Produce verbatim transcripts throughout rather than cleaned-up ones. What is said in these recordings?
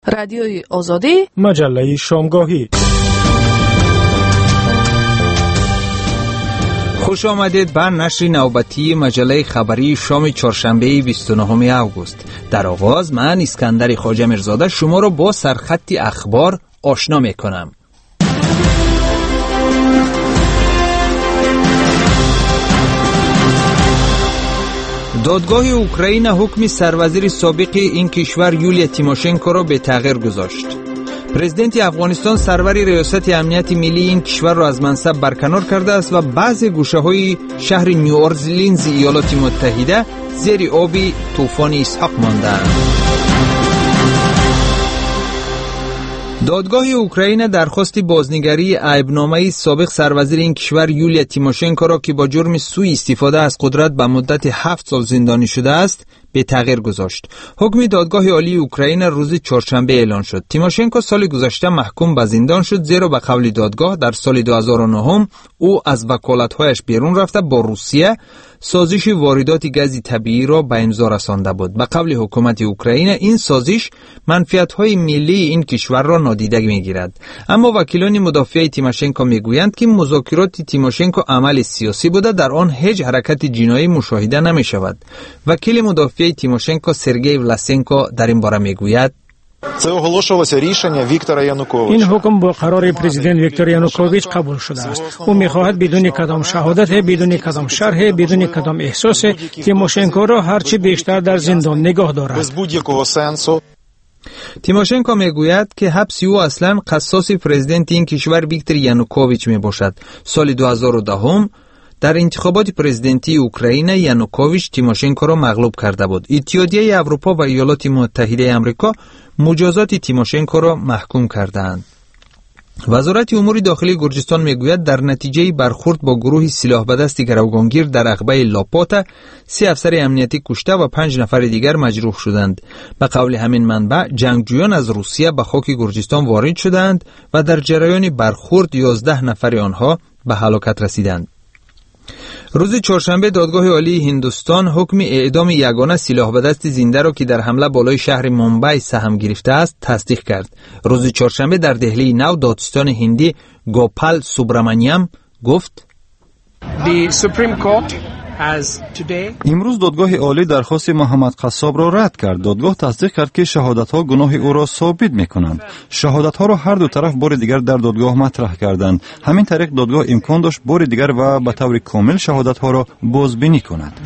رادیوی آزادی، مجله شامگاهی. خوش آمدید به نشر نوبتی مجله خبری شام چهارشنبه بیست و نهم اوگوست. در آغاز من اسکندر خواجه میرزاده شما را با سرخط اخبار آشنا میکنم. دادگاه اوکراین حکم سروزیر سابق این کشور یولیا تیموشنکو را به تغییر گذاشت. پرزیدنت افغانستان سرور ریاست امنیت ملی این کشور را از منصب برکنار کرده است و بعضی گوشه‌های شهر نیو اورلینز ایالات متحده زیر آب طوفان اسحاق مانده‌اند. دادگاه اوکراین درخواست بازنگری عیبنامه سابق سروزیر این کشور یولیا تیموشنکو را که با جرم سوء استفاده از قدرت به مدت هفت سال زندانی شده است به تغییر گذاشت. حکم دادگاه عالی اوکراین روز چهارشنبه اعلان شد. تیموشنکو سال گذشته محکوم به زندان شد، زیرا به قول دادگاه در سال دو هزار و نه او از وکالت‌هایش بیرون رفته با روسیه سازش واردات گاز طبیعی را به امضا رسانده بود. به قول حکومت اوکراین این سازش منفعت‌های ملی این کشور را نادیده می‌گیرد. اما وکیلان مدافع تیموشنکو می‌گویند که مذاکرات تیموشنکو عمل سیاسی بوده، در آن هیچ حرکت جنایی مشاهده نمی‌شود. وکیل مدافع تیموشنکو سرگئی ولاسنکو در این باره می‌گوید: این حکم با قرار پرزیدنت ویکتور یانوکوویچ قبول شده است. او می‌خواهد بدون کدام شهادت، بدون کدام شرح، بدون کدام احساس تیموشنکو را هرچی بیشتر در زندان نگاه دارد. تیموشنکو میگوید که حبس او اصلا قصاص پرزیدنت این کشور ویکتور یانوکوویچ میباشد. سال دو هزار و ده در انتخابات پرزیدنتی اوکراین یانوکوویچ تیموشنکو را مغلوب کرده بود. اتحادیه اروپا و ایالات متحده آمریکا مجازات تیموشنکو را محکوم کردند. وزارت امور داخلی گرجستان میگوید در نتیجه برخورد با گروه سلاح به دست گروگانگیر در عقبه لاپاتا سه افسر امنیتی کشته و پنج نفر دیگر مجروح شدند. به قول همین منبع جنگجویان از روسیه به خاک گرجستان وارد شدند و در جریان برخورد یازده نفر آنها به هلاکت رسیدند. روز چهارشنبه دادگاه عالی هندوستان حکم اعدام یگانه سلاح به دست زنده را که در حمله بالای شهر مومبای سهم گرفته است تصدیق کرد. روز چهارشنبه در دهلی نو دادستان هندی گوپال سوبرامانیام گفت: The Supreme Court امروز دادگاه عالی درخواست محمد قصاب را رد کرد. دادگاه تصدیق کرد که شهادت‌ها گناه او را ثابت می‌کنند. شهادت‌ها را هر دو طرف بار دیگر در دادگاه مطرح کردند. همین طریق دادگاه امکان داشت بار دیگر و به طور کامل شهادت‌ها را بازبینی کند.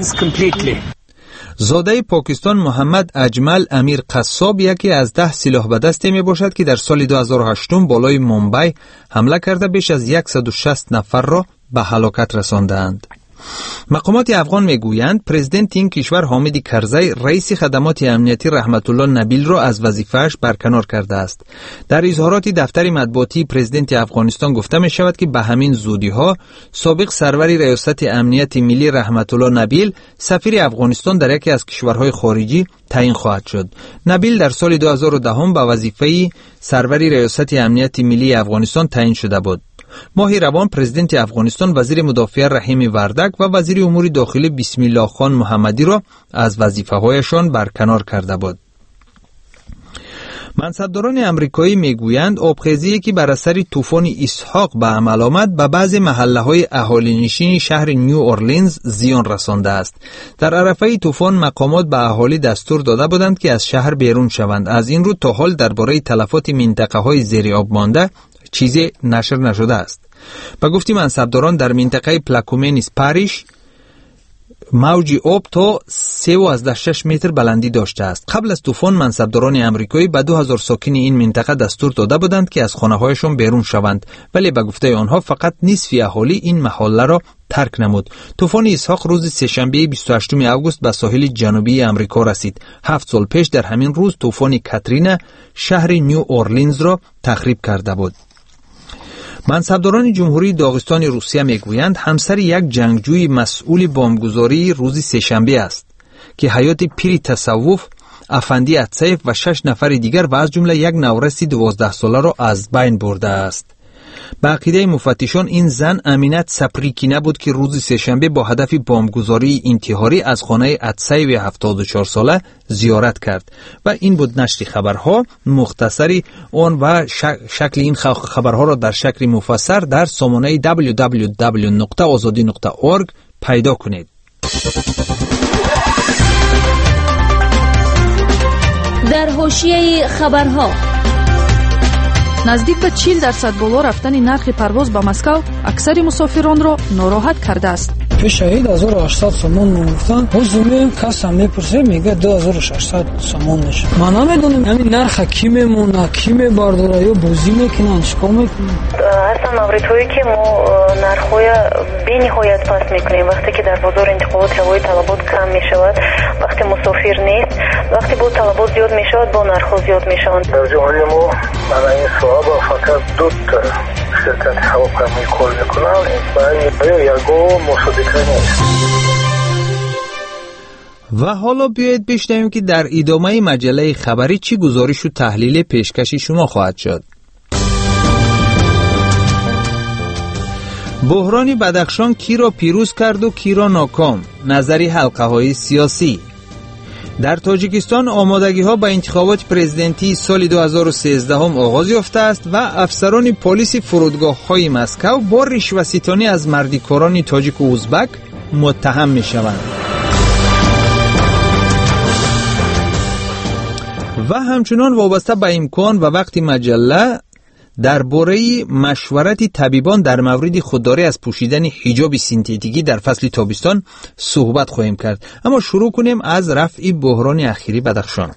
زاده پاکستان محمد اجمل امیر قصاب یکی از ده سلاح به دست می باشد که در سال دو هزار و هشت بالای مومبای حمله کرده بیش از صد و شصت نفر را به هلاکت رساندند. مقامات افغان میگویند پرزیدنت این کشور حامد کرزی رئیس خدمات امنیتی رحمت الله نبیل را از وظیفه‌اش برکنار کرده است. در اظهارات دفتر مطبوعاتی پرزیدنت افغانستان گفته می شود که به همین زودی‌ها سابق سرور ریاست امنیت ملی رحمت الله نبیل سفیر افغانستان در یکی از کشورهای خارجی تعیین خواهد شد. نبیل در سال دو هزار و ده به وظیفه سرور ریاست امنیت ملی افغانستان تعیین شده بود. ماه روان پرزیدنت افغانستان وزیر مدافع رحیم وردک و وزیر امور داخلی بسم الله خان محمدی را از وظیفه‌هایشان برکنار کرده بود. منصبداران امریکایی میگویند آبخیزی که بر اثر طوفان اسحاق به عمل آمد به بعضی محله‌های اهالی نشین شهر نیو اورلینز زیان رسانده است. در عرفه طوفان مقامات به اهالی دستور داده بودند که از شهر بیرون شوند. از این رو تا حال درباره تلفات منطقه‌های زیر آب مانده چیزی نشر نشده است. به گفته منصبداران در منطقه پلاکومنیس پاریش موج آب تا سه و شش متر بلندی داشته است. قبل از طوفان منصبداران امریکایی به دو هزار ساکن این منطقه دستور داده بودند که از خانه‌هایشان بیرون شوند، ولی به گفته آنها فقط نصف اهالی این محله را ترک نمود. طوفان اسحاق روز سه‌شنبه بیست و هشتم اوگوست به ساحل جنوبی امریکا رسید. هفت سال پیش در همین روز طوفان کاترینا شهر نیو اورلینز را تخریب کرده بود. منصبداران جمهوری داغستان روسیه میگویند همسر یک جنگجوی مسئول بمبگذاری روز سه‌شنبه است که حیات پیر تصوف افندی اتسیف و شش نفر دیگر و از جمله یک نورسی دوازده ساله را از بین برده است. به عقیده مفتشان این زن امینت سپریکینه بود که روز سه‌شنبه با هدف بمبگذاری انتحاری از خانه اتسیوی هفتاد و چهار ساله زیارت کرد و این بود نشر خبرها. مختصری آن و شکل این خبرها را در شکل مفصل در سامانه دبلیو دبلیو دبلیو نقطه آزادی نقطه اورگ پیدا کنید. در حاشیه خبرها نزدیک به چهل درصد بالا رفتن نرخ پرواز به مسکو اکثر مسافران را ناراحت کرده است. پیشاهید هزار و هشتصد سومون میگفتن، حضومی کس هم میپرسه میگه دو هزار و ششصد سومون میشه. ما نمیدونیم همین نرخ کی میمونه، کی میبرداره یا بازی میکنن، چیکار میکنن. اصلا موردهایی که ما نرخ‌های بی‌نهایت پست میکنیم وقتی که در بازار انتقالات هوایی طلبات کم میشود، وقتی مسافر نیست، وقتی با طلبات زیاد میشود با نرخ‌ها زیاد میشوند. در جمهوری ما من این سوال با فقط دو تا شرکت هواپیمایی کار میکنن و یگو مصادقه نیست. و حالا بیایید بشنویم که در ادامه مجله خبری چی گزارش و تحلیل پیشکشی شما خواهد شد. بحران بدخشان کی را پیروز کرد و کی را ناکام؟ نظری حلقه های سیاسی. در تاجیکستان آمادگی ها به انتخابات پرزیدنتی سال دو هزار و سیزده هم آغاز یافته است و افسران پلیس فرودگاه های مسکو با رشوه‌ستانی از مردیکاران تاجیک و ازبک متهم می شوند. و همچنان وابسته به امکان و وقت مجله درباره مشورت طبیبان در مورد خودداری از پوشیدن حجاب سینتتیکی در فصل تابستان صحبت خواهیم کرد. اما شروع کنیم از رفع بحران اخیری بدخشان.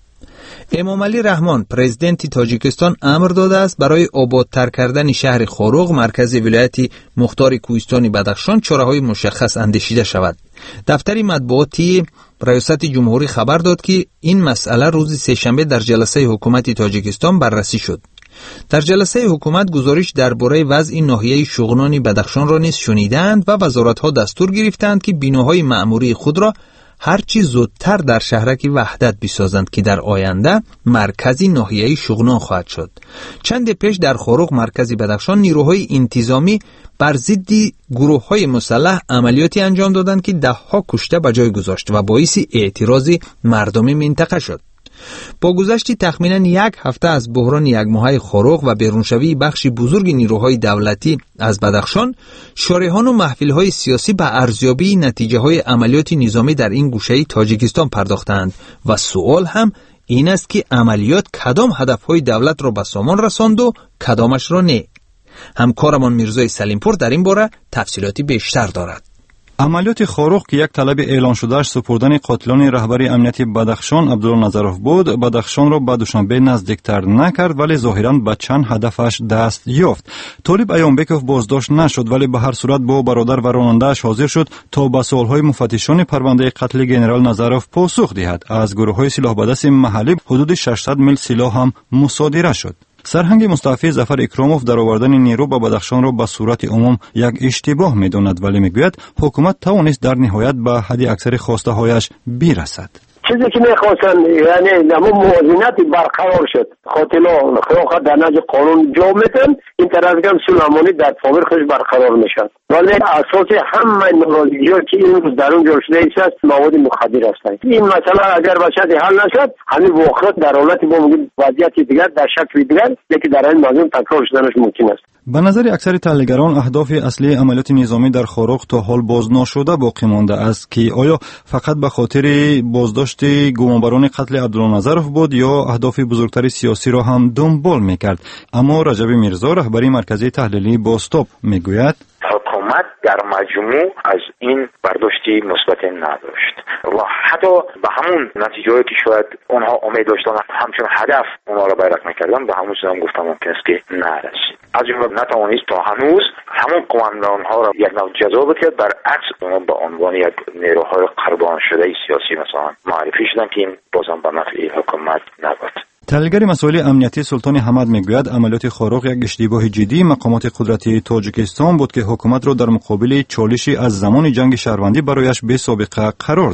امام علی رحمان پرزیدنت تاجیکستان امر داده است برای آبادتر کردن شهر خاروغ مرکز ولایت مختار کوهستانی بدخشان چاره‌های مشخص اندیشیده شود. دفتر مطبوعاتی ریاست جمهوری خبر داد که این مسئله روز سه‌شنبه در جلسه حکومت تاجیکستان بررسی شد. در جلسه حکومت گزارش درباره وضع ناحیه شغنان بدخشان را نیز شنیدند و وزارت‌ها دستور گرفتند که بناهای معموری خود را هرچی زودتر در شهرک وحدت بسازند که در آینده مرکزی ناحیه شغنان خواهد شد. چند پیش در خاروغ مرکزی بدخشان نیروهای انتظامی بر ضد گروه‌های مسلح عملیاتی انجام دادند که ده‌ها کشته به جای گذاشت و باعث اعتراض مردم منطقه شد. با گذشت تخمینا یک هفته از بحران یک ماهه خاروغ و بیرونشوی بخشی بزرگ نیروهای دولتی از بدخشان، شارحان و محفل‌های سیاسی به ارزیابی نتیجه‌های عملیات نظامی در این گوشه تاجیکستان پرداختند و سوال هم این است که عملیات کدام هدف‌های دولت را به سامان رساند و کدامش را نه. همکارمان میرزای سلیمپور در این باره تفصیلاتی بیشتر دارد. عملیات خاروغ که یک طلب اعلان شدهش سپردن قاتلان رهبر امنیتی بدخشان عبدالله نظروف بود، بدخشان را به دوشنبه نزدیکتر نکرد ولی ظاهراً به چند هدفش دست یافت. طالب ایامبکوف بازداشت نشد ولی به هر صورت با برادر و راننده‌اش حاضر شد تا به سوالهای مفتشان پرونده قتل گنرال نظروف پاسخ دهد. از گروه‌های سلاح به دست محلی حدود ششصد میل سلاح هم مصادره شد. سرهنگ مستعفی ظفر اکراموف در آوردن نیرو به بدخشان را به صورت عموم یک اشتباه می‌داند ولی میگوید حکومت توانست در نهایت به حد اکثر خواسته هایش برسد. چیزی که میخواستن یعنی نمو موازنت برقرار شد. خاطلا خواهد در نجا قانون جا میتن این طرفگم سلامانی در فاور خش برقرار میشد. ولی اساس همه ناراضگی ها که این روز در اون جا شده است مواد مخدر هستند. این مسئله اگر باشد حل نشد همین واقعیت در حالت با وضعیت دیگر در شکل دیگر یکی در این مضمون تکرار شدنش ممکن است. به نظر اکثر تحلیلگران اهداف اصلی عملیات نظامی در خاروغ تا حال باز نشده باقی مانده است که آیا فقط به خاطر بازداشت گمانبران قتل عبدالله نظروف بود یا اهداف بزرگتر سیاسی را هم دنبال میکرد. اما رجب میرزا رهبری مرکزی تحلیلی باستاپ میگوید حکومت در مجموع از این برداشتی مثبت نداشت و حتی به همون نتیجه‌ای که شاید اونها امید داشتن همچون هدف اونها را بیرق میکردن به همون هم گفتم ممکن است که نرسید. از جمله نتوانست تا هنوز همون قماندان‌ها را یک نوع جزا بکرد، برعکس اونها به عنوان یک نیروهای قربان شده سیاسی مثلا معرفی شدن که این بازم به نفع حکومت نبود. تحلیلگر مسائل امنیتی سلطان حمد میگوید عملیات خاروغ یک اشتباه جدی مقامات قدرتی تاجیکستان بود که حکومت را در مقابل چالشی از زمان جنگ شهروندی برایش بی سابقه قرار داد.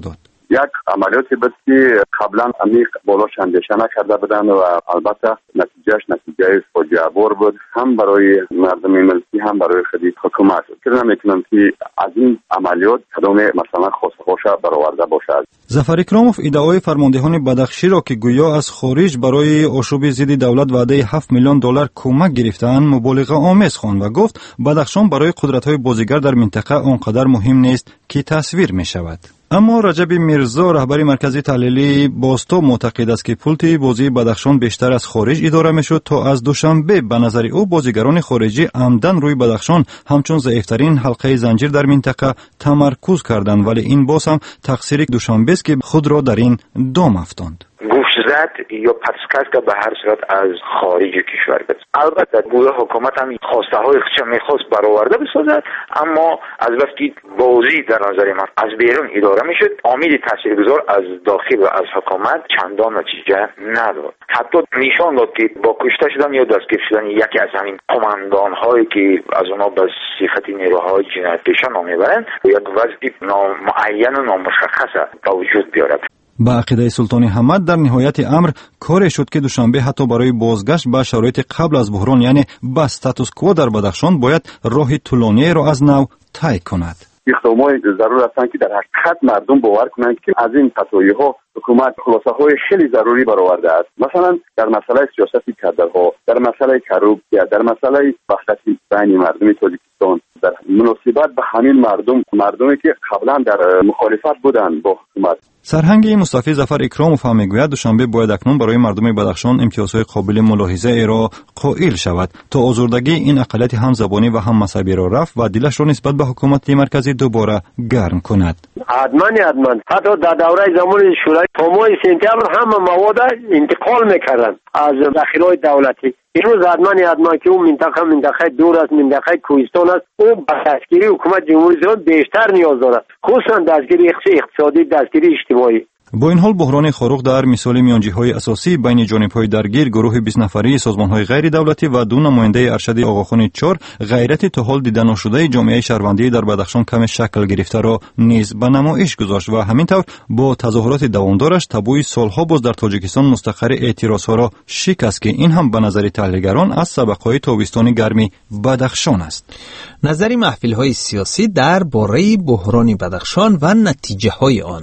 یک عملیاتی بود که قبلا عمیق بالاش اندیشه نکرده بودن و البته نتیجهش نتیجه فاجعه بار بود، هم برای مردم ملکی هم برای خود حکومت. فکر نمیکنم که از این عملیات کدام مثلا خواسته‌هاش برآورده باشد. ظفر اکراموف ادعای فرماندهان بدخشی را که گویا از خارج برای آشوب ضد دولت وعده هفت میلیون دلار کمک گرفتند مبالغه آمیز خواند و گفت بدخشان برای قدرت‌های بازیگر در منطقه آنقدر مهم نیست که تصویر می شود. اما رجب میرزا رهبر مرکز تحلیلی باستو معتقد است که پولتی بازی بدخشان بیشتر از خارج اداره میشد تا از دوشنبه. به نظر او بازیگران خارجی عمدن روی بدخشان همچون ضعیفترین حلقه زنجیر در منطقه تمرکز کردند، ولی این باز هم تقصیر دوشنبه است که خود را در این دام افکند. زد یا پسکش که به هر صورت از خارج کشور بود. البته گویا حکومت هم خواسته های خودش میخواست برآورده بسازد، اما از بس که بازی در نظر من از بیرون اداره میشد، عامل تاثیرگذار از داخل و از حکومت چندان نتیجه نداد. حتی نشان داد که با کشته شدن یا دستگیر شدن یکی از همین قماندان هایی که از اونها به صفت نیروهای جنایتکشان نام میبرند یک وضع نامعین و نامشخص به وجود بیارد. با عقیده سلطان حمد در نهایت امر کاری شد که دوشنبه حتی برای بازگشت به شرایط قبل از بحران یعنی به استاتوس کو در بدخشان باید راه طولانی را از نو طی کند. اقدامات ضرور هستند که در حقیقت مردم باور کنند که از این خطاها حکومت خلاصه های خیلی ضروری برآورده است. مثلا در مسئله سیاست کدرها، در مسئله کروپسیا، در مسئله وحدت بین مردم تاجیکستان، در مناسبت به همین مردم مردمی که قبلا در مخالفت بودند با حکومت. سرهنگ مصطفی ظفر اکراموف هم میگوید دوشنبه باید اکنون برای مردم بدخشان امتیازهای قابل ملاحظه ای را قائل شود تا آزردگی این اقلیت هم زبانی و هم مذهبی را رفت و دلش را نسبت به حکومت مرکزی دوباره گرم کند. حتما حتما حتی در دوره زمان شورای تا ماه سپتامبر هم مواد انتقال میکردن از ذخیره‌های دولتی. امروز حتما حتما که اون منطقه منطقه دور از منطقه کوهستان است، او به دستگیری حکومت جمهوری اسلامی بیشتر نیاز دارد، خصوصا دستگیری اقتصادی، دستگیری اجتماعی. با این حال بحران خاروق در مثال میانجی‌های اساسی بین جانب‌های درگیر گروه بیست نفری سازمان‌های غیر دولتی و دو نماینده ارشد آقاخان چهار غیرت تا حال دیده نشده جامعه شهروندی در بدخشان کم شکل گرفته را نیز به نمایش گذاشت و همینطور با تظاهرات دوامدارش تابوی سالها باز در تاجیکستان مستقر اعتراضها را شکست که این هم به نظر تحلیلگران از سبقه‌های تابستان گرمی بدخشان است. نظری محفل‌های سیاسی درباره بحران بدخشان و نتیجه‌های آن.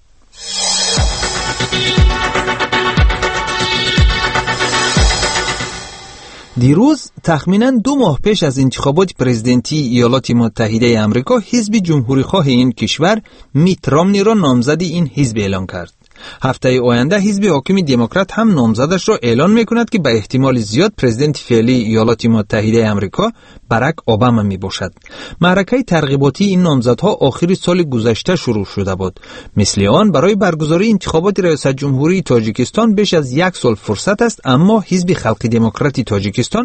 دیروز تخمیناً دو ماه پیش از انتخابات پرزیدنتی ایالات متحده آمریکا حزب جمهوری خواه این کشور میت رامنی را نامزد این حزب اعلان کرد. هفته آینده حزب حاکم دموکرات هم نامزدش را اعلان میکند که به احتمال زیاد پرزیدنت فعلی ایالات متحده آمریکا باراک اوباما می باشد. معرکه ترغیباتی این نامزدها آخر سال گذشته شروع شده بود. مثل آن برای برگزاری انتخابات ریاست جمهوری تاجیکستان بیش از یک سال فرصت است، اما حزب خلق دموکراتی تاجیکستان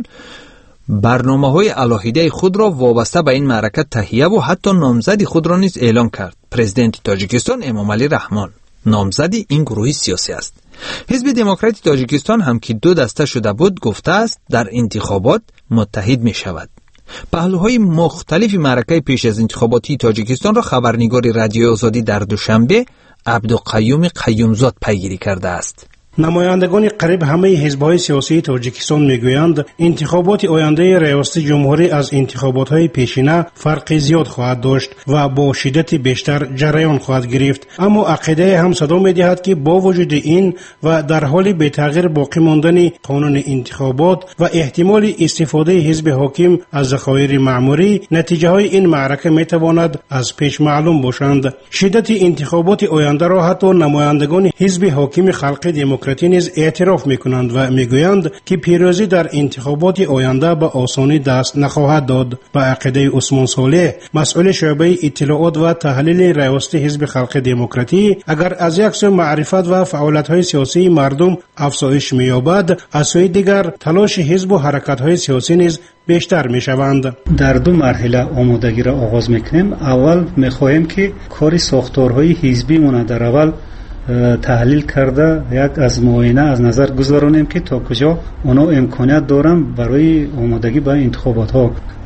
برنامه‌های علاهیده خود را وابسته به این معرکه تهیه و حتی نامزد خود را نیز اعلان کرد. پرزیدنت تاجیکستان امامعلی رحمان نامزدی این گروه سیاسی است. حزب دموکراتی تاجیکستان هم که دو دسته شده بود گفته است در انتخابات متحد می شود. پهلوهای مختلف معرکه پیش از انتخاباتی تاجیکستان را خبرنگار رادیو آزادی در دوشنبه عبدالقیوم قیومزاد پیگیری کرده است. نمایندگان قریب همه حزب‌های سیاسی تاجیکستان میگویند انتخابات آینده ریاست جمهوری از انتخابات‌های پیشینه فرق زیاد خواهد داشت و با شدت بیشتر جریان خواهد گرفت، اما عقیده هم صدا می‌دهد که با وجود این و در حال بی‌تغییر باقی ماندن قانون انتخابات و احتمال استفاده حزب حاکم از ذخایر معمولی، نتیجه‌های این معرکه می‌تواند از پیش معلوم باشند. شدت انتخابات آینده را حتی نمایندگان حزب حاکم خلق دموکراسی نیز اعتراف میکنند و میگویند که پیروزی در انتخابات آینده به آسانی دست نخواهد داد. با عقیده عثمان صالح مسئول شعبه اطلاعات و تحلیل ریاست حزب خلق دموکراتی، اگر از یک سو معرفت و فعالیت‌های سیاسی مردم افزایش می‌یابد، از سوی دیگر تلاش حزب و حرکت‌های سیاسی نیز بیشتر می‌شوند. در دو مرحله آمادگی را آغاز می‌کنیم. اول می‌خواهیم که کاری ساختارهای حزبی مون در اول تحلیل کرده یک از معاینه از نظر گذارونیم که تا کجا اونا امکانیت دارن برای آمادگی به انتخابات ها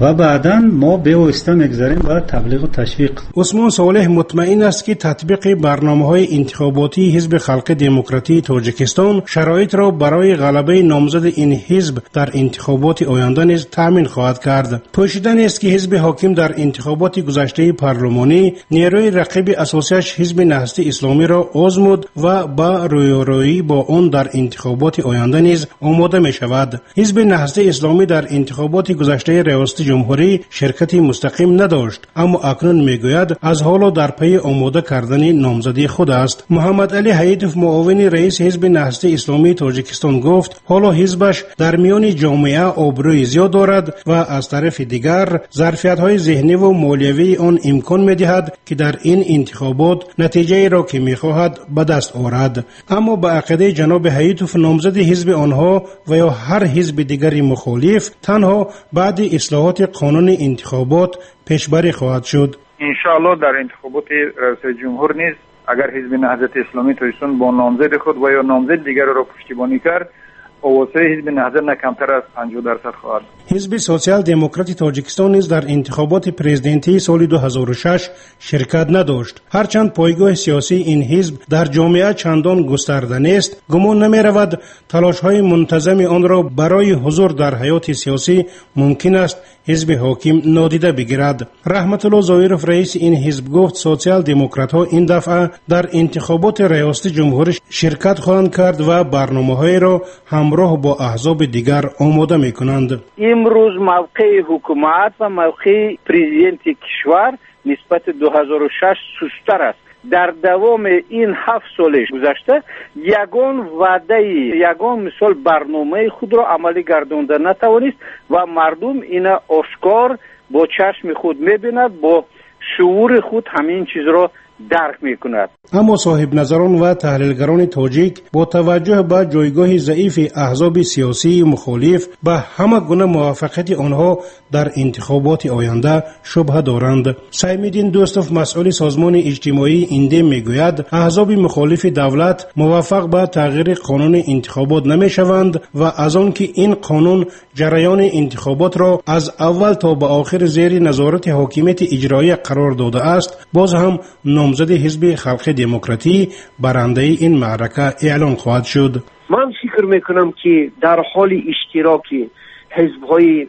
و بعداً ما به واسطه میگذاریم با تبلیغ و تشویق. عثمان صالح مطمئن است که تطبیق برنامه‌های انتخاباتی حزب خلق دموکراتی تاجیکستان شرایط را برای غلبه نامزد این حزب در انتخابات آینده نیز تامین خواهد کرد. پوشیدن است که حزب حاکم در انتخابات گذشته پارلمانی نیروی رقیب اساسیش حزب نهضت اسلامی را آزمود و با رویارویی با آن در انتخابات آینده نیز آماده می شود. حزب نهضت اسلامی در انتخابات گذشته ریاست جمهوری شرکتی مستقیم نداشت، اما اکنون میگوید از حالا در پی آماده کردن نامزدی خود است. محمد علی حیدوف معاون رئیس حزب نهضت اسلامی تاجیکستان گفت حالا حزبش در میان جامعه آبروی زیاد دارد و از طرف دیگر ظرفیت‌های ذهنی و مالیوی آن امکان می‌دهد که در این انتخابات نتیجه را که می‌خواهد به دست آورد. اما به عقیده جناب حیدوف نامزد حزب آنها و یا هر حزب دیگری مخالف تنها بعد اصلاحات قانون انتخابات پیشبری خواهد شد. ان شاء الله در انتخابات رئیس جمهور نیز اگر حزب نهضت اسلامی تاجیکستان با نامزد خود و یا نامزد دیگر را پشتیبانی کرد، اواسط حزب نهضت نه کمتر از پنجاه درصد خواهد. حزب سوسیال دموکراتی تاجیکستان نیز در انتخابات پرزیدنتی سال دو هزار و شش شرکت نداشت. هرچند پایگاه سیاسی این حزب در جامعه چندان گسترده نیست، گمان نمی رود تلاش‌های منتظم آن را برای حضور در حیات سیاسی ممکن است حزب حاکم نادیده بگیرد. رحمت الله ظاهرов رئیس این حزب گفت سوسیال دموکرات‌ها این دفعه در انتخابات ریاست جمهوری شرکت خواهند کرد و برنامه‌های را همراه با احزاب دیگر آماده می‌کنند. امروز موقع حکومت و موقع پرزیدنت کشور نسبت دو هزار و شش سست‌تر است. در دوام این هفت سال گذشته یگان وعده یگان مثال برنامه خود را عملی گردانده نتوانست و مردم اینا آشکار با چشم خود می‌بیند، با شعور خود همین چیز را درک می‌کند. اما صاحب نظران و تحلیلگران تاجیک با توجه به جایگاه ضعیف احزاب سیاسی مخالف به همه گونه موفقیت آنها در انتخابات آینده شبهه دارند. سیم‌الدین دوستوف مسئول سازمان اجتماعی ایندم میگوید احزاب مخالف دولت موفق به تغییر قانون انتخابات نمیشوند و از آن که این قانون جریان انتخابات را از اول تا به آخر زیر نظارت حاکمیت اجرایی قرار داده است، باز هم نامزد حزب خلق دموکراتی برنده این معرکه اعلان خواهد شد. من فکر میکنم که در حال اشتراکی حزب‌های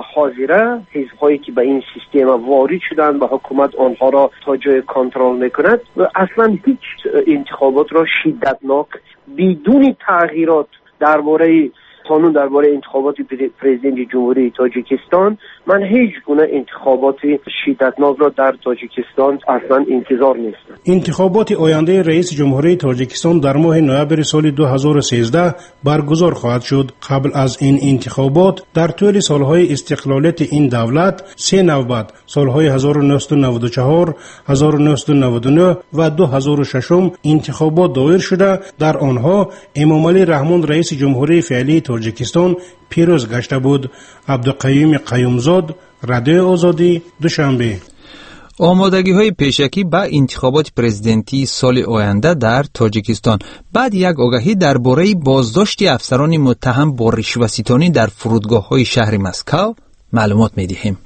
حاضره، حزب‌هایی که به این سیستم وارد شدن و حکومت آنها را تا جای کنترل میکند و اصلا هیچ انتخابات را شدتناک بدون تغییرات درباره قانون درباره انتخابات پرزیدنت جمهوری تاجیکستان، من هیچ گونه انتخابات شدتناک را در تاجیکستان اصلا انتظار نیستم. انتخابات آینده رئیس جمهوری تاجیکستان در ماه نوامبر سال دو هزار و سیزده برگزار خواهد شد. قبل از این انتخابات در طول سالهای استقلالیت این دولت سه نوبت سالهای هزار و نهصد و نود و چهار، هزار و نهصد و نود و نه و دو هزار و شش انتخابات دایر شده. در آنها امامعلی رحمان رئیس جمهوری فعلی تاجیکستان پیروز گشته بود. عبدالقیوم قیومزاد، رادیو آزادی، دوشنبه. آمادگی های پیشکی به انتخابات پرزیدنتی سال آینده در تاجیکستان. بعد یک آگهی درباره بازداشت افسران متهم با رشوه‌ستانی در فرودگاه های شهر مسکو معلومات می‌دهیم.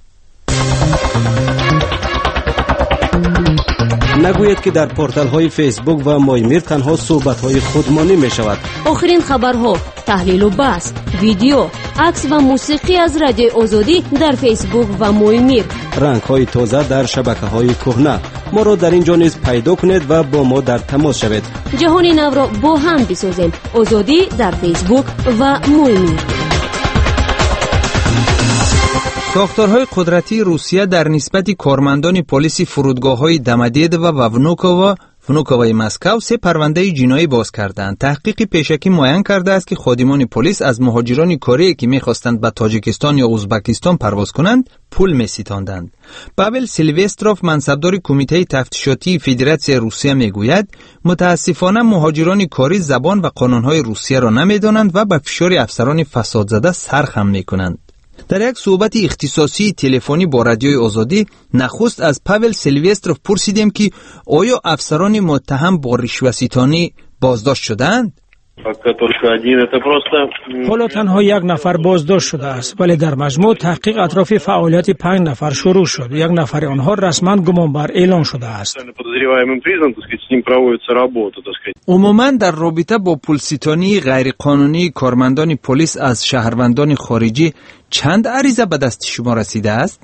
نگوید که در پورتال های فیسبوک و مایمیر تنها صحبت های خودمانی می شود. آخرین خبرها، تحلیل و بحث، ویدیو، عکس و موسیقی از رادیو آزادی در فیسبوک و مایمیر. رنگ های تازه در شبکه های کهنه. ما را در اینجا نیز پیدا کنید و با ما در تماس شوید. جهان نو را با هم بسازیم. آزادی در فیسبوک و مایمیر. ساختارهای قدرتی روسیه در نسبت کارمندان پلیس فرودگاه‌های دمدید و ونوکووا ونوکووای مسکو سه پرونده جنایی باز کردند. تحقیق پیشکی معین کرده است که خادمان پلیس از مهاجران کاری که می‌خواستند به تاجیکستان یا ازبکستان پرواز کنند پول می‌ستاندند. پاول سیلوستروف منصبدار کمیته تفتیشاتی فدراسیون روسیه میگوید متاسفانه مهاجران کاری زبان و قانون‌های روسیه را نمی‌دانند و به فشار افسران فسادزده سر خم می‌کنند. در یک صحبت اختصاصی تلفنی با رادیوی آزادی نخست از پاول سیلوستروف پرسیدیم که آیا افسران متهم با رشوه‌ستانی بازداشت شدند؟ حالا تنها یک نفر بازداشت شده است، ولی در مجموع تحقیق اطراف فعالیت پنج نفر شروع شد. یک نفر آنها رسما گمانبر اعلام شده است. عموما در رابطه با پولستانی غیرقانونی کارمندان پلیس از شهروندان خارجی چند عریضه به دست شما رسیده است؟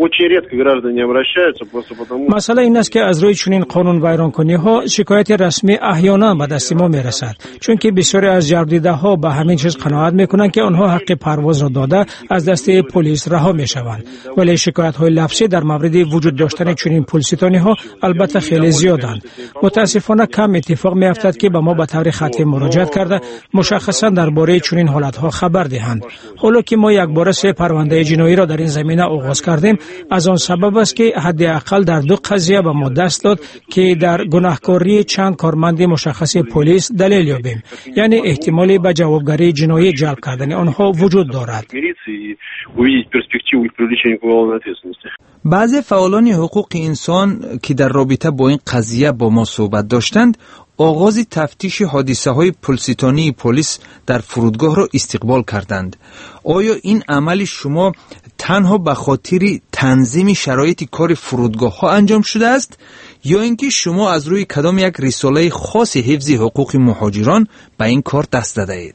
مسئله این است که از روی چنین قانون ویرانکنی ها شکایت رسمی احیانا به دست ما می رسد، چون که بسیاری از جردیده ها به همین چیز قناعت می کنند که آنها حق پرواز را داده از دست پلیس رها می شوند. ولی شکایت های لفظی در مورد وجود داشتن چنین پولستانی ها البته خیلی زیادند. متاسفانه کم اتفاق می افتد که به ما به طور خطی مراجعت کرده مشخصا درباره چنین حالت ها خبر دهند. حالا که ما یک بار سه پرونده جنایی را در این زمینه آغاز کردیم، از آن سبب است که حداقل در دو قضیه به ما دست داد که در گناهکاری چند کارمند مشخص پلیس دلیل یابیم، یعنی احتمالی به جوابگری جنایی جلب کردن آنها وجود دارد. بعضی فعالان حقوق انسان که در رابطه با این قضیه با ما صحبت داشتند، آغاز تفتیش حادثه های پولستانی پلیس در فرودگاه را استقبال کردند. آیا این عمل شما تنها به خاطر تنظیم شرایط کار فرودگاه ها انجام شده است یا اینکه شما از روی کدام یک رساله خاص حفظ حقوق مهاجران به این کار دست داده اید؟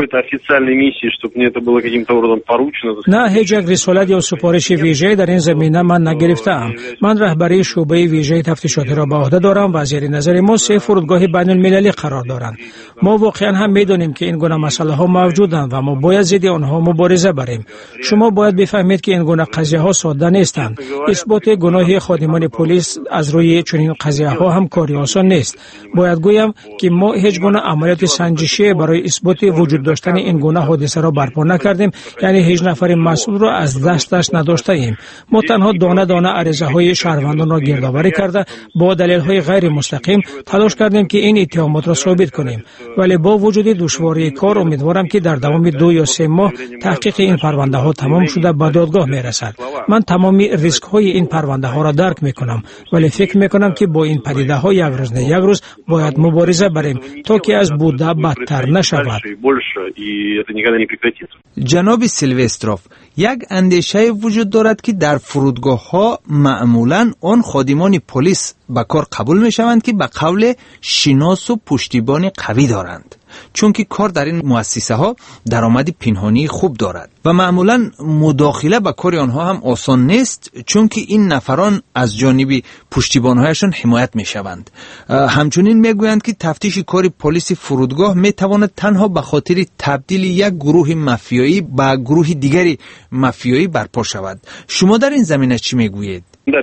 نه، هیچ یک رسالت یا سفارش ویژه در این زمینه من نگرفتم. من رهبری شعبه ویژه تفتیشاتی را به عهده دارم و زیر نظر ما سه فرودگاه بین المللی قرار دارند. ما واقعا هم میدونیم که این گونه مسئله ها موجودند و ما باید ضد آنها مبارزه بریم. شما باید بفهمید که این گونه قضیه ها ساده نیستند. اثبات گناه خادمان پلیس از روی چنین قضیه ها هم کاری آسان نیست. باید گویم که ما هیچ گونه عملیات سنجشی برای اثبات وجود داشتن این گونه حادثه را برپا نکردیم، یعنی هیچ نفر مسئول را از دستش نداشته ایم. ما تنها دانه دانه عریضه های شهروندان را گردآوری کرده با دلیل های غیر مستقیم تلاش کردیم که این اتهامات را ثابت کنیم، ولی با وجود دشواری کار امیدوارم که در دوام دو یا سه ماه تحقیق این پرونده ها تمام شده به دادگاه می رسد. من تمام ریسک های این پرونده ها را درک می کنم، ولی فکر می کنم که با این پدیده ها یک روز نه یک روز باید مبارزه بریم تا که از بوده بدتر نشود. جناب سیلوستروف، یک اندیشه وجود دارد که در فرودگاه ها معمولاً آن خادمان پلیس به کار قبول می شوند که به قول شناس و پشتیبان قوی دارند، چون که کار در این مؤسسه ها درآمد پنهانی خوب دارد و معمولاً مداخله به کار آنها هم آسان نیست، چون که این نفران از جانب پشتیبان‌هایشان حمایت می شوند. همچنین می گویند که تفتیش کار پلیس فرودگاه می تواند تنها به خاطر تبدیل یک گروه مافیایی به گروه دیگری مافیایی برپا شود. شما در این زمینه چی می گویید؟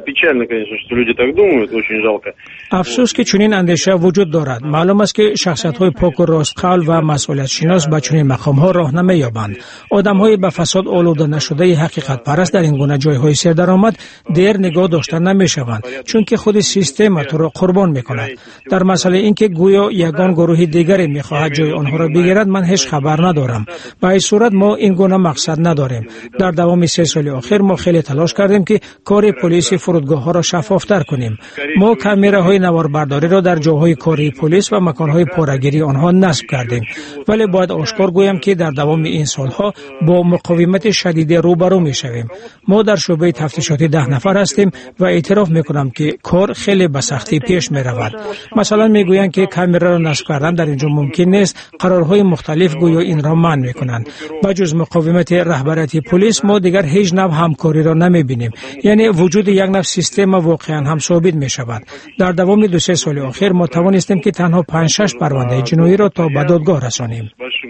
افسوس که چنین اندیشه وجود دارد. معلوم است که شخصیت‌های پاک و راستقول و مسئولیت شناس به چنین مقام‌ها راه نمی‌یابند. آدم‌های به فساد آلوده نشده حقیقت پرست در این گونه جای‌های سردرآمد دیر نگاه داشته نمی‌شوند، چون که خود سیستم تو را قربان می‌کند. در مسئله اینکه گویا یگان گروه دیگری می‌خواهد جای آنها را بگیرد، من هیچ خبر ندارم. به این صورت ما این گونه مقصد نداریم. در دوام سه سال اخیر ما خیلی تلاش کردیم که کار پلیس فرودگاه‌ها را شفاف‌تر کنیم. ما کامراهای نواربرداری را در جاهای کاری پلیس و مکان‌های پاره‌گیری آنها نصب کردیم، ولی باید آشکار گویم که در دوام این سالها با مقاومت شدید روبرو می‌شویم. ما در شعبه تفتیشاتی ده نفر هستیم و اعتراف می‌کنم که کار خیلی به سختی پیش می‌رود. مثلا می‌گویند که کامرا را نصب کردن در اینجا ممکن نیست، قرارهای مختلف گویا این را منع می‌کنند. با جز مقاومت رهبری پلیس ما دیگر هیچ نوع همکاری را نمی‌بینیم، یعنی وجود یک نوع سیستم واقعا هم ثابت می‌شود. در دوام دو سه سال اخیر ما توانستیم که تنها پنج شش پرونده جنایی را تا به دادگاه رسانیم.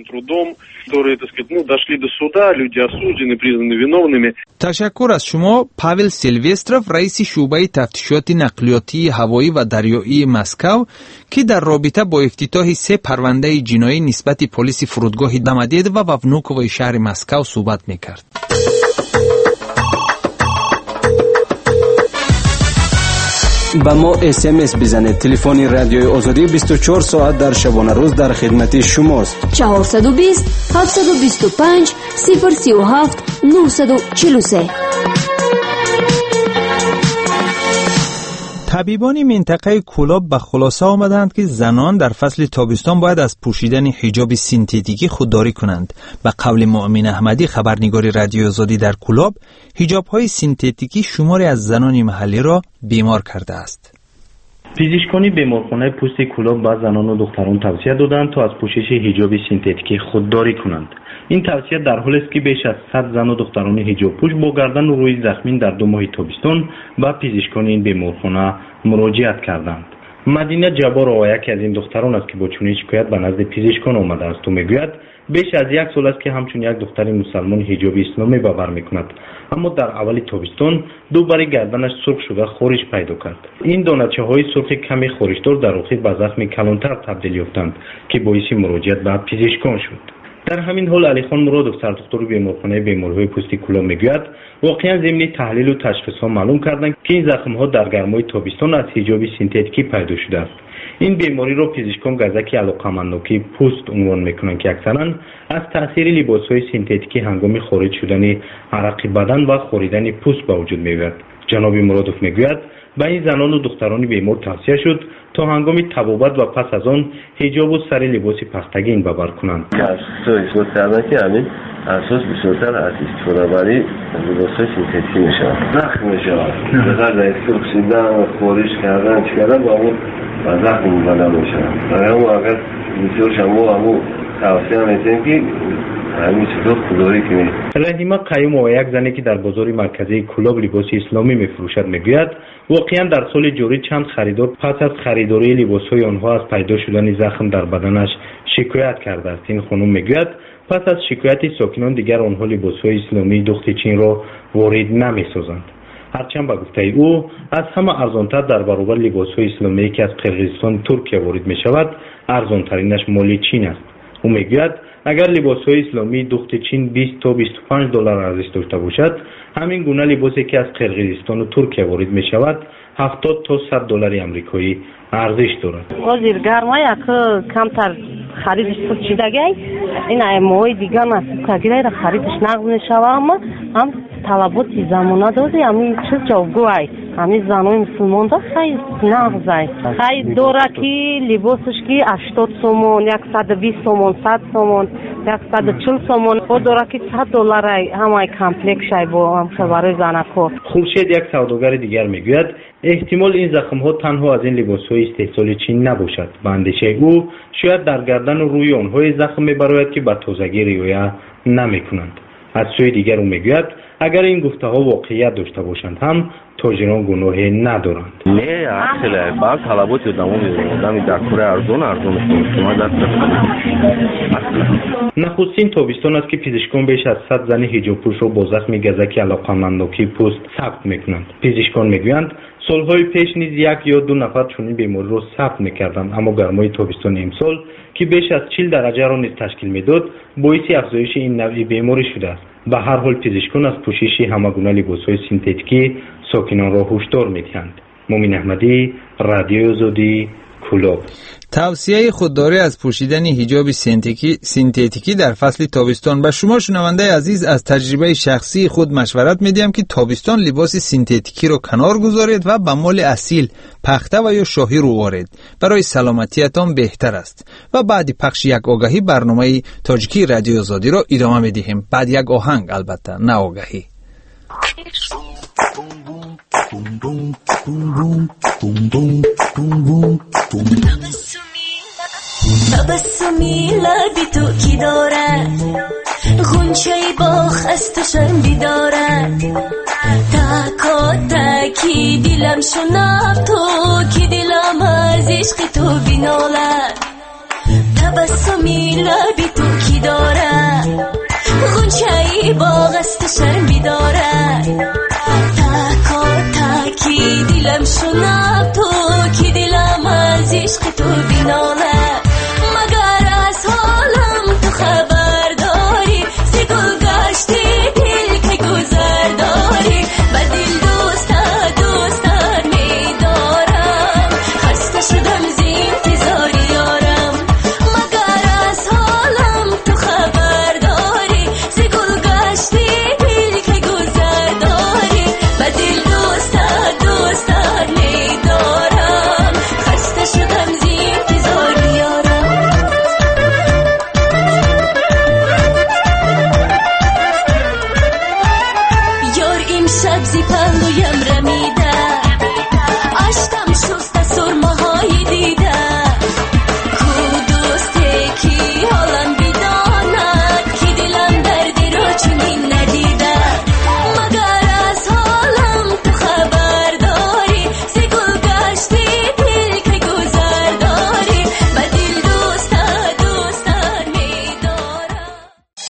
تشکر از شما. پاول سیلوستروف، رئیس شعبه تفتیشات نقلیاتی هوایی و دریایی مسکو، که در رابطه با افتتاح سه پرونده جنایی نسبت پلیس فرودگاه دمدید و ونوکوی شهر مسکو صحبت می‌کرد. با ما اس ام اس بزنید. تلفن رادیوی آزادی بیست و چهار ساعت در شبانه روز در خدمت شماست. چهارصد و بیست هفتصد و بیست و پنج صفر سی و هفت نهصد و چهل و سه. طبیبان منطقه کلاب به خلاصه آمدند که زنان در فصل تابستان باید از پوشیدن حجاب سینتتیکی خودداری کنند. به قول مؤمن احمدی خبرنگار رادیو آزادی در کلاب، حجاب‌های سینتتیکی شماری از زنان محلی را بیمار کرده است. پزشکان بیمارخانه پوست کلاب به زنان و دختران توصیه دادند تا از پوشش حجاب سینتتیکی خودداری کنند. این توصیه در حالی است که بیش از صد زن و دختران حجاب پوش با گردن و روی زخمین در دو ماه تابستان به پزشکان این بیمارخانه مراجعت کردند. مدینه جبار یکی از این دختران است که با چنین شکایت به نزد پزشکان آمده است و میگوید بیش از یک سال است که همچون یک دختر مسلمان حجاب اسلامی به بر میکند، اما در اول تابستان دوباره گردنش سرخ شده خارش پیدا کرد. این دانچه های سرخ کمی خارشدار در آخر به زخم کلانتر تبدیل یافتند که باعث مراجعت به پزشکان شد. در همین حال علی خان مرادوف سردکتر بیمارخانه بیماری‌های پوستی کلاب میگوید واقعا ضمن تحلیل و تشخیص معلوم کردند که این زخم‌ها در گرمای تابستان از حجاب سینتتیکی پیدا شده است. این بیماری را پزشکان گزک علاقمندانه پوست عنوان میکنند که اکثرا از تاثیر لباس‌های سینتتیکی هنگام خارج شدن عرق بدن و خوریدن پوست به وجود میآید. جناب مرادوف میگوید به این زنان و دختران بیمار توصیه شد تا هنگام طبابت و پس از آن حجاب و سر لباس پختگین ببر کنند. اثبات کردن که همین اساس بسیارتر از استفاده بری لباس‌های سینتتیکی میشود. زخم میشود. بخاطر اینکه اکسیدن و خارش کردن چه کردن با اون زخم مبتلا میشود. برای اون اگر بسیار شما همون توصیه میکنیم که همین چطور خودداری کنید. رحیمه قیوم و یک زنی که در بازار مرکزی کلاب لباس اسلامی میفروشد میگوید واقعا در سال جاری چند خریدار پس از خریداری لباس‌های آنها از پیدا شدن زخم در بدنش شکایت کرده است. این خانم میگوید پس از شکایت ساکنان دیگر آنها لباس‌های اسلامی دخت چین را وارد نمی‌سازند. هرچند به گفته او از همه ارزانتر در برابر لباس‌های اسلامی که از قرقیزستان ترکیه وارد می‌شود ارزانترینش مال چین است. او میگوید اگر لباس‌های اسلامی دخت چین بیست تا بیست و پنج دلار ارزش داشته باشد، همین گونه لباسی که از قرقیزستان و ترکیه وارد می‌شود هفتاد تا صد دلار آمریکایی ارزش دارد. حاضر گرمای که کمتر خریدش شدگی این موهای دیگر نصیب کردگی را خریدش نقد می‌شود، اما هم طلبات زمانه داده همین چیز جوگوی همین زنای مسلمان دا خیلی نقضای خیلی دوره که لباسش که هشتاد سومون صد و بیست سومون صد سومون صد و چهل سومون و دوره که صد دلار همه کمپلکس شای با همشه برای زنکو. خورشید یک سوداگر دیگر میگوید احتمال این زخم ها تنها از این لباس های استحصال چین نباشد. به اندیشه او شاید در گردن و روی آنهای زخم میبراید که به تازگی رعایت نمیکنند. از سوی دیگر او میگوید اگر این گفته ها واقعیت داشته باشند هم تاجران گناهی ندارند. نه اصلا بعض طلبات دامون می‌دونم در کره ارزون ارزون شما در نخستین تابستان است که پزشکان بیش از صد زن حجاب پوش را با زخم گزک علاقمندانه پوست ثبت میکنند. پزشکان میگویند سالهای پیش نیز یک یا دو نفر چنین بیماری را ثبت میکردند، اما گرمای تابستان امسال که بیش از چهل درجه را نیز تشکیل میداد باعث افزایش این نوع بیماری شده است. به هر حال پزشکان از پوشش همگونه لباس‌های سینتتیکی ساکنان را هشدار می‌دهند. مومن احمدی، رادیو آزادی، کلاب. توصیه خودداری از پوشیدن حجاب سینتتیکی سینتتیکی در فصل تابستان. به شما شنونده عزیز از تجربه شخصی خود مشورت میدیم که تابستان لباس سینتتیکی رو کنار گذارید و به مال اصیل پخته و یا شاهی رو وارد، برای سلامتیتان بهتر است. و بعد پخش یک آگهی برنامه تاجیکی رادیو آزادی رو ادامه میدیم. بعد یک آهنگ، البته نه آگهی. تبسمی لبی تو کی دارد، غنچه باخ از تو شنبی دارد، تکا تکی دلم شنب تو کی دلم از عشق تو بینالد. تبسمی لبی تو کی دارد،